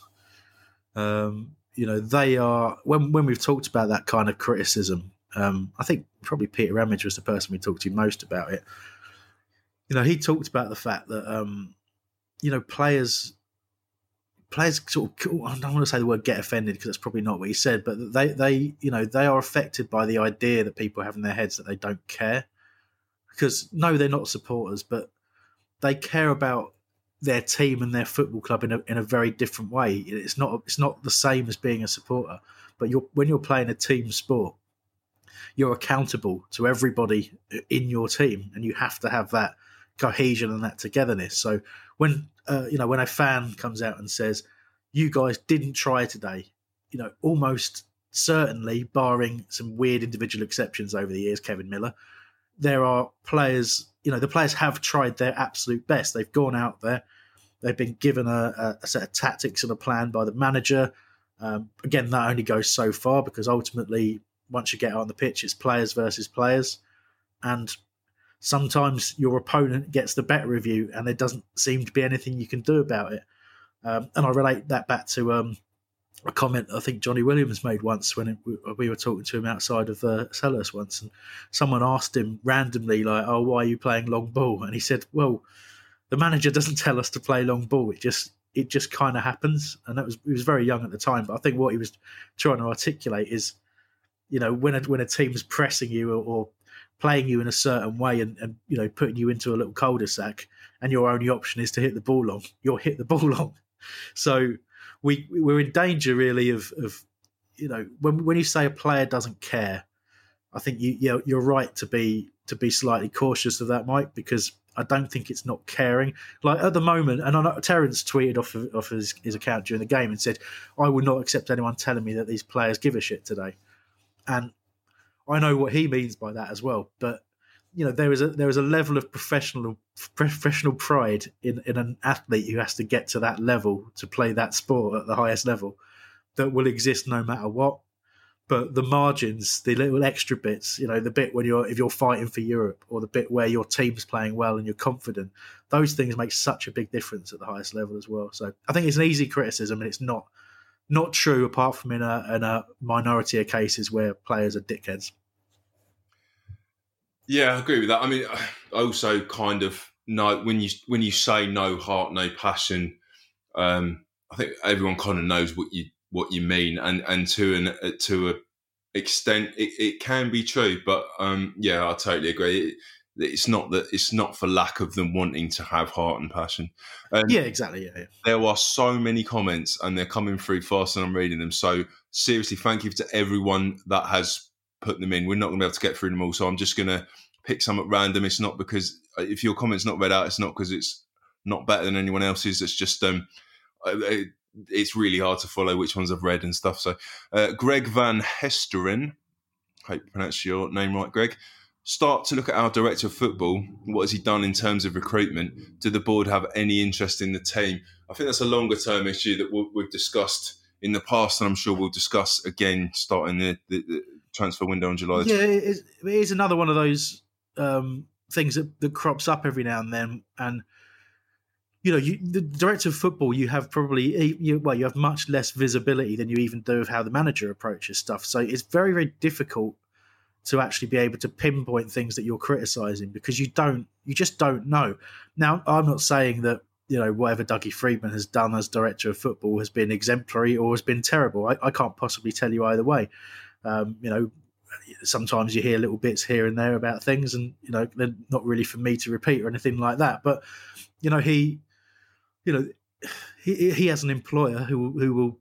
Speaker 4: um, you know, they are, when when we've talked about that kind of criticism, um, I think probably Peter Ramage was the person we talked to most about it. You know, he talked about the fact that, um, you know, players, players sort of, I don't want to say the word get offended because that's probably not what he said, but they, they, you know, they are affected by the idea that people have in their heads that they don't care. Because, no, they're not supporters, but they care about their team and their football club in a in a very different way. It's not it's not the same as being a supporter, but you're when you're playing a team sport, you're accountable to everybody in your team, and you have to have that cohesion and that togetherness. So when uh, you know when a fan comes out and says, "You guys didn't try today," you know, almost certainly, barring some weird individual exceptions over the years, Kevin Miller, there are players. You know, the players have tried their absolute best. They've gone out there. They've been given a, a set of tactics and a plan by the manager. Um, again, that only goes so far because ultimately, once you get out on the pitch, it's players versus players. And sometimes your opponent gets the better of you and there doesn't seem to be anything you can do about it. Um, and I relate that back to um, a comment I think Johnny Williams made once when it, we were talking to him outside of uh, Selhurst once. And someone asked him randomly, like, oh, why are you playing long ball? And he said, well, the manager doesn't tell us to play long ball. It just it just kind of happens. And that was he was very young at the time. But I think what he was trying to articulate is, you know, when a, when a team's pressing you or, or playing you in a certain way and, and, you know, putting you into a little cul-de-sac and your only option is to hit the ball long, you'll hit the ball long. So we, we're in danger really of, of you know, when when you say a player doesn't care, I think you, you're, you're right to be to be slightly cautious of that, Mike, because I don't think it's not caring. Like at the moment, and I know Terence tweeted off of, off his, his account during the game and said, I would not accept anyone telling me that these players give a shit today. And I know what he means by that as well. But you know, there is a there is a level of professional professional pride in, in an athlete who has to get to that level to play that sport at the highest level that will exist no matter what. But the margins, the little extra bits, you know, the bit when you're if you're fighting for Europe or the bit where your team's playing well and you're confident, those things make such a big difference at the highest level as well. So I think it's an easy criticism and it's not not true apart from in a, in a minority of cases where players are dickheads.
Speaker 6: Yeah, I agree with that. I mean, also kind of no when you when you say no heart, no passion, um, I think everyone kind of knows what you what you mean, and and to an to a extent, it, it can be true. But um, yeah, I totally agree. It, it's not that it's not for lack of them wanting to have heart and passion. Um,
Speaker 4: yeah, exactly. Yeah, yeah.
Speaker 6: There are so many comments, and they're coming through fast, and I'm reading them. So seriously, thank you to everyone that has put them in. We're not going to be able to get through them all, so I'm just going to pick some at random. It's not because if your comment's not read out, it's not because it's not better than anyone else's. It's just um, it, it's really hard to follow which ones I've read and stuff. So uh, Greg Van Hesteren, hope you pronounce your name right, Greg. Start to look at our director of football. What has he done in terms of recruitment? Do the board have any interest in the team? I think that's a longer term issue that we'll, we've discussed in the past, and I'm sure we'll discuss again starting the, the, the transfer window in July.
Speaker 4: Yeah, it is, it is another one of those um, things that, that crops up every now and then. And, you know, you, the director of football, you have probably, you, well, you have much less visibility than you even do of how the manager approaches stuff. So it's very, very difficult to actually be able to pinpoint things that you're criticising because you don't, you just don't know. Now, I'm not saying that, you know, whatever Dougie Freedman has done as director of football has been exemplary or has been terrible. I, I can't possibly tell you either way. Um, you know, sometimes you hear little bits here and there about things and, you know, they're not really for me to repeat or anything like that. But, you know, he, you know, he he has an employer who who will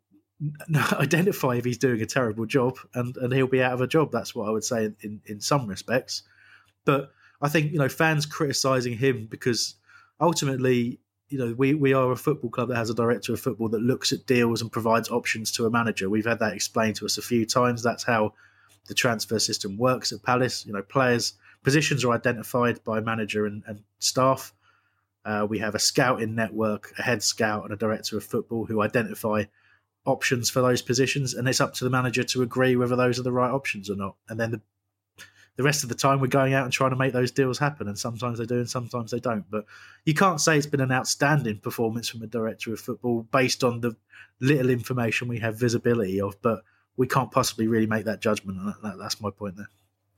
Speaker 4: identify if he's doing a terrible job and, and he'll be out of a job. That's what I would say in, in, in some respects. But I think, you know, fans criticising him because ultimately, you know, we, we are a football club that has a director of football that looks at deals and provides options to a manager. We've had that explained to us a few times. That's how the transfer system works at Palace. You know, players, positions are identified by manager and, and staff. Uh, we have a scouting network, a head scout and a director of football who identify options for those positions, and it's up to the manager to agree whether those are the right options or not. And then the the rest of the time we're going out and trying to make those deals happen, and sometimes they do and sometimes they don't. But you can't say it's been an outstanding performance from a director of football based on the little information we have visibility of, but we can't possibly really make that judgment. That, that's my point there.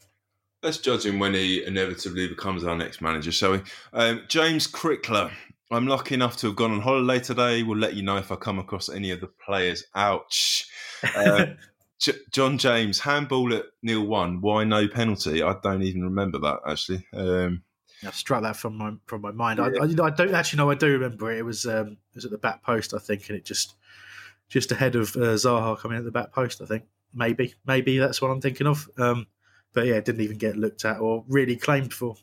Speaker 6: Let's judge him when he inevitably becomes our next manager, shall we? Um, James Crickler. I'm lucky enough to have gone on holiday today. We'll let you know if I come across any of the players. Ouch. Uh, J- John James, handball at nil one. Why no penalty? I don't even remember that, actually. Um,
Speaker 4: I've struck that from my from my mind. Yeah. I, I, I don't actually know. I do remember it. It was um, it was at the back post, I think, and it just just ahead of uh, Zaha coming at the back post, I think. Maybe. Maybe that's what I'm thinking of. Um, but yeah, it didn't even get looked at or really claimed for.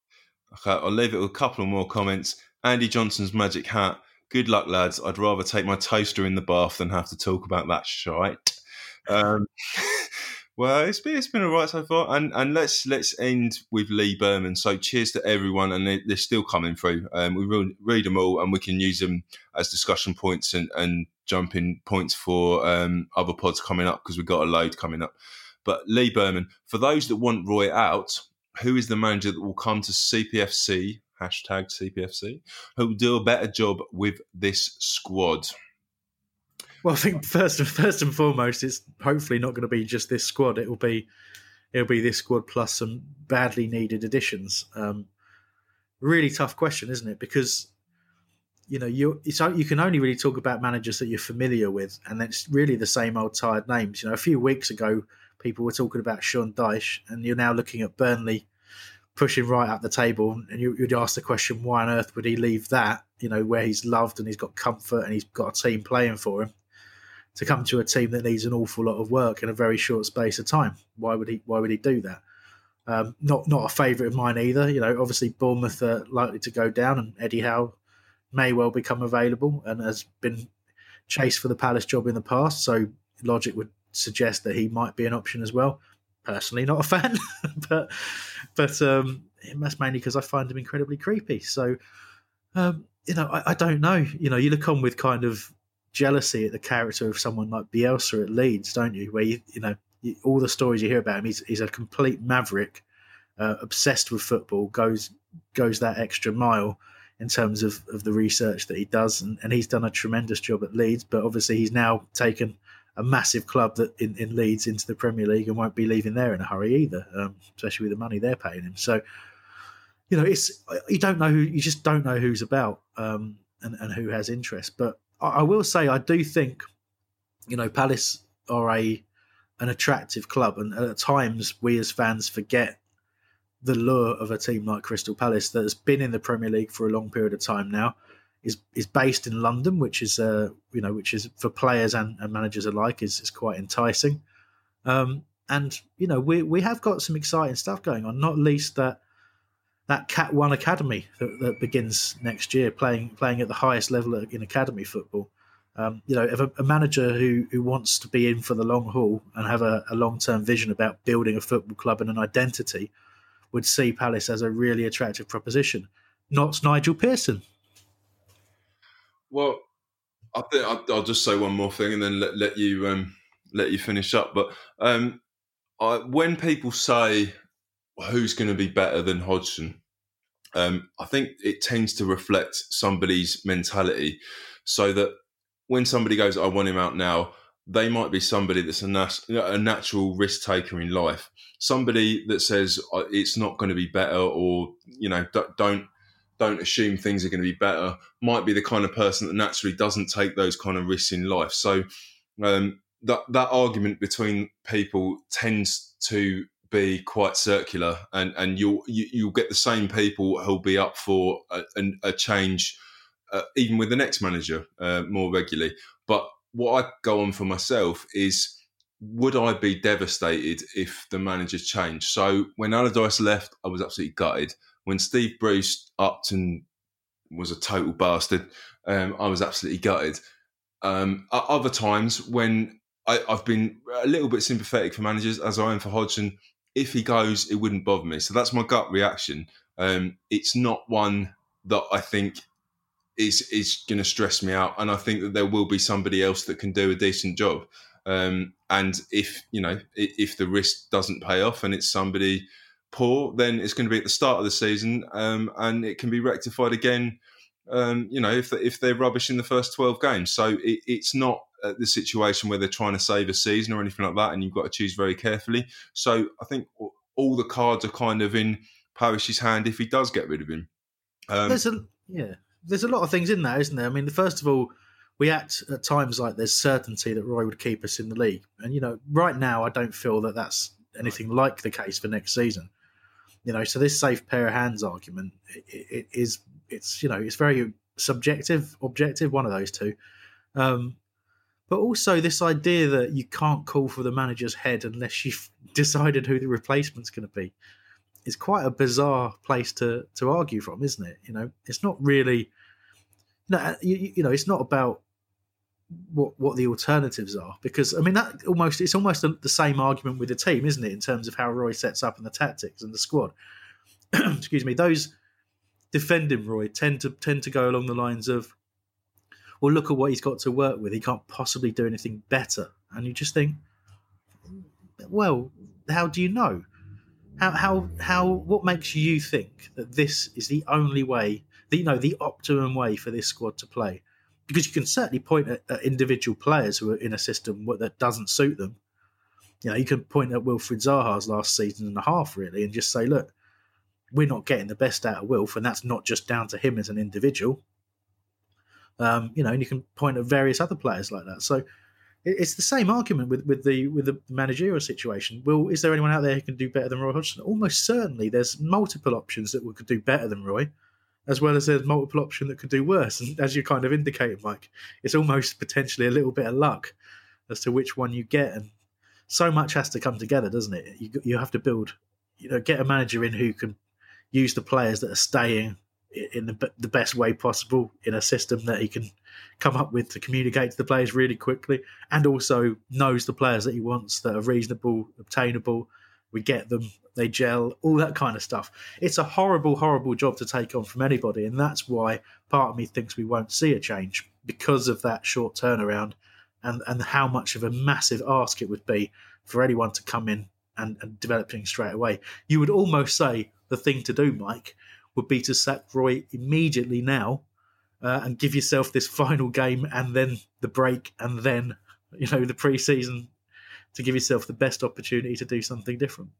Speaker 6: Okay, I'll leave it with a couple more comments. Andy Johnson's magic hat. Good luck, lads. I'd rather take my toaster in the bath than have to talk about that shite. Um, Well, it's been it's been all right so far, and and let's let's end with Lee Berman. So cheers to everyone, and they, they're still coming through. Um, we will read them all, and we can use them as discussion points and and jumping points for um, other pods coming up, because we've got a load coming up. But Lee Berman, for those that want Roy out, who is the manager that will come to C P F C, hashtag C P F C, who will do a better job with this squad?
Speaker 4: Well, I think first and first and foremost, it's hopefully not going to be just this squad. It will be it'll be this squad plus some badly needed additions. Um, really tough question, isn't it? Because you know you it's you can only really talk about managers that you're familiar with, and it's really the same old tired names. You know, a few weeks ago, people were talking about Sean Dyche, and you're now looking at Burnley pushing right up the table, and you, you'd ask the question, why on earth would he leave that? You know, where he's loved and he's got comfort and he's got a team playing for him, to come to a team that needs an awful lot of work in a very short space of time. Why would he? Why would he do that? Um, not not a favourite of mine either. You know, obviously Bournemouth are likely to go down, and Eddie Howe may well become available and has been chased for the Palace job in the past. So logic would suggest that he might be an option as well. Personally, not a fan, but but um, that's mainly because I find him incredibly creepy. So um, you know, I, I don't know. You know, you look on with kind of jealousy at the character of someone like Bielsa at Leeds, don't you? Where you, you know, you, all the stories you hear about him, he's, he's a complete maverick, uh, obsessed with football, goes goes that extra mile in terms of, of the research that he does, and, and he's done a tremendous job at Leeds. But obviously, he's now taken a massive club that in, in Leeds into the Premier League and won't be leaving there in a hurry either, um, especially with the money they're paying him. So, you know, it's you don't know who you just don't know who's about um, and, and who has interest, but. I will say I do think, you know, Palace are a an attractive club, and at times we as fans forget the lure of a team like Crystal Palace that has been in the Premier League for a long period of time now, is is based in London, which is uh, you know which is for players and, and managers alike is is quite enticing, um, and you know we we have got some exciting stuff going on, not least that. That Cat One Academy that, that begins next year, playing playing at the highest level in academy football. Um, you know, if a, a manager who who wants to be in for the long haul and have a, a long term vision about building a football club and an identity, would see Palace as a really attractive proposition. Not Nigel Pearson.
Speaker 6: Well, I think I'll, I'll just say one more thing and then let let you um, let you finish up. But um, I, when people say who's going to be better than Hodgson, Um, I think it tends to reflect somebody's mentality, so that when somebody goes, I want him out now, they might be somebody that's a, nat- a natural risk taker in life. Somebody that says it's not going to be better, or, you know, don't don't assume things are going to be better, might be the kind of person that naturally doesn't take those kind of risks in life. So um, that, that argument between people tends to be quite circular, and and you'll you, you'll get the same people who'll be up for a, a change, uh, even with the next manager, uh, more regularly. But what I go on for myself is, would I be devastated if the managers changed? So when Allardyce left, I was absolutely gutted. When Steve Bruce upped and was a total bastard, um, I was absolutely gutted. Um, other times when I, I've been a little bit sympathetic for managers, as I am for Hodgson. If he goes, it wouldn't bother me. So that's my gut reaction. Um, it's not one that I think is is going to stress me out, and I think that there will be somebody else that can do a decent job. Um, and if you know, if the risk doesn't pay off and it's somebody poor, then it's going to be at the start of the season, um, and it can be rectified again. Um, you know, if if they're rubbish in the first twelve games, so it, it's not the situation where they're trying to save a season or anything like that, and you've got to choose very carefully. So I think all the cards are kind of in Parish's hand if he does get rid of him. Um,
Speaker 4: there's a yeah, there's a lot of things in that, isn't there? I mean, first of all, we act at times like there's certainty that Roy would keep us in the league, and you know, right now I don't feel that that's anything like the case for next season. You know, so this safe pair of hands argument it, it is it's you know it's very subjective, objective, one of those two. Um, But also this idea that you can't call for the manager's head unless you've decided who the replacement's going to be is quite a bizarre place to, to argue from, isn't it? You know, it's not really, you know, you, you know, it's not about what what the alternatives are, because I mean that almost it's almost the same argument with the team, isn't it, in terms of how Roy sets up and the tactics and the squad. Excuse me. Those defending Roy tend to tend to go along the lines of, well, look at what he's got to work with. He can't possibly do anything better, and you just think, well, how do you know? How how how? What makes you think that this is the only way, the, you know, the optimum way for this squad to play? Because you can certainly point at, at individual players who are in a system that doesn't suit them. You know, you can point at Wilfried Zaha's last season and a half, really, and just say, look, we're not getting the best out of Wilf, and that's not just down to him as an individual. Um, you know, and you can point at various other players like that. So it, it's the same argument with, with the with the managerial situation. Well, is there anyone out there who can do better than Roy Hodgson? Almost certainly there's multiple options that could do better than Roy, as well as there's multiple options that could do worse. And as you kind of indicated, Mike, it's almost potentially a little bit of luck as to which one you get. And so much has to come together, doesn't it? You you have to build, you know, get a manager in who can use the players that are staying in the, the best way possible in a system that he can come up with to communicate to the players really quickly, and also knows the players that he wants that are reasonable, obtainable. We get them, they gel, all that kind of stuff. It's a horrible, horrible job to take on from anybody, and that's why part of me thinks we won't see a change because of that short turnaround and, and how much of a massive ask it would be for anyone to come in and, and develop things straight away. You would almost say the thing to do, Mike, would be to sack Roy immediately now uh, and give yourself this final game and then the break and then, you know, the pre-season to give yourself the best opportunity to do something different.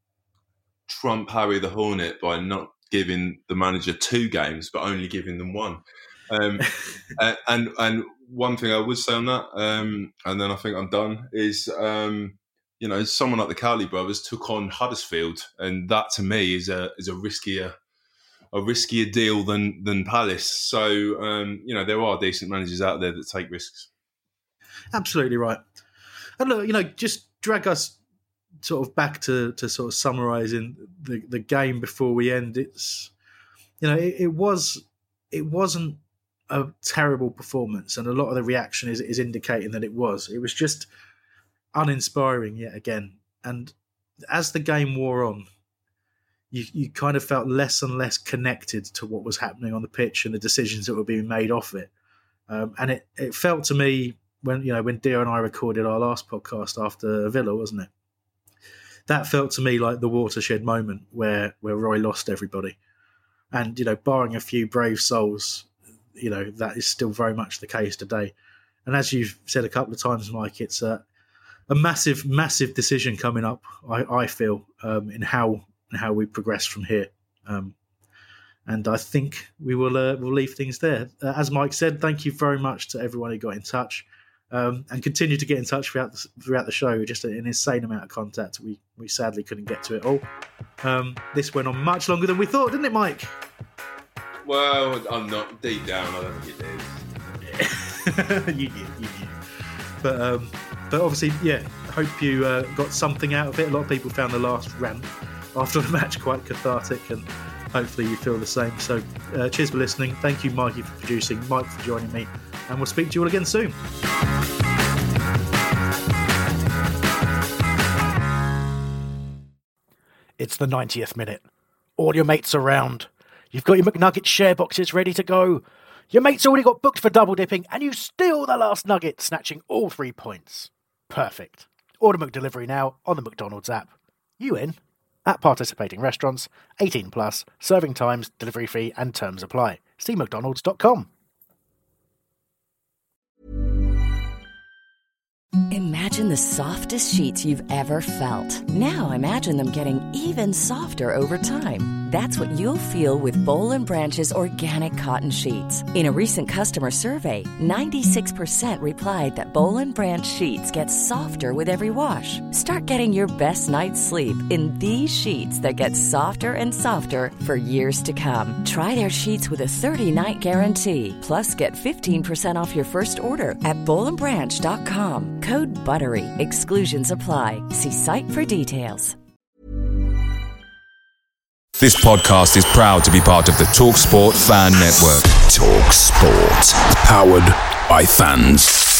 Speaker 6: Trump Harry the Hornet by not giving the manager two games, but only giving them one. Um, and, and and one thing I would say on that, um, and then I think I'm done, is, um, you know, someone like the Cowley brothers took on Huddersfield, and that to me is a is a riskier a riskier deal than than Palace. So, um, you know, there are decent managers out there that take risks. Absolutely right.
Speaker 4: And look, you know, just drag us sort of back to, to sort of summarising the, the game before we end. It's, you know, it, it was it wasn't a terrible performance, and a lot of the reaction is is indicating that it was. It was just uninspiring yet again. And as the game wore on, you you kind of felt less and less connected to what was happening on the pitch and the decisions that were being made off it. Um, and it, it felt to me when you know when Dio and I recorded our last podcast after Villa, wasn't it? That felt to me like the watershed moment where where Roy lost everybody. And you know, barring a few brave souls, you know, that is still very much the case today. And as you've said a couple of times, Mike, it's a, a massive, massive decision coming up, I, I feel, um, in how in how we progress from here. Um, and I think we will uh, we'll leave things there. Uh, as Mike said, thank you very much to everyone who got in touch um, and continue to get in touch throughout the, throughout the show. Just an insane amount of contact. We we sadly couldn't get to it all. Um, this went on much longer than we thought, didn't it, Mike?
Speaker 6: Well, I'm not deep down. I don't think it
Speaker 4: is. you did, you did. But um, but obviously, yeah. I hope you uh, got something out of it. A lot of people found the last rant after the match quite cathartic, and hopefully you feel the same. So, uh, cheers for listening. Thank you, Mikey, for producing. Mike for joining me, and we'll speak to you all again soon.
Speaker 8: It's the ninetieth minute. All your mates around. You've got your McNugget share boxes ready to go. Your mate's already got booked for double dipping, and you steal the last nugget, snatching all three points. Perfect. Order McDelivery now on the McDonald's app. You in? At participating restaurants, eighteen plus, serving times, delivery fee, and terms apply. See mcdonalds dot com.
Speaker 9: Imagine the softest sheets you've ever felt. Now imagine them getting even softer over time. That's what you'll feel with Boll and Branch's organic cotton sheets. In a recent customer survey, ninety-six percent replied that Boll and Branch sheets get softer with every wash. Start getting your best night's sleep in these sheets that get softer and softer for years to come. Try their sheets with a thirty-night guarantee. Plus, get fifteen percent off your first order at boll and branch dot com. Code BUTTERY. Exclusions apply. See site for details.
Speaker 1: This podcast is proud to be part of the TalkSport Fan Network. TalkSport. Powered by fans.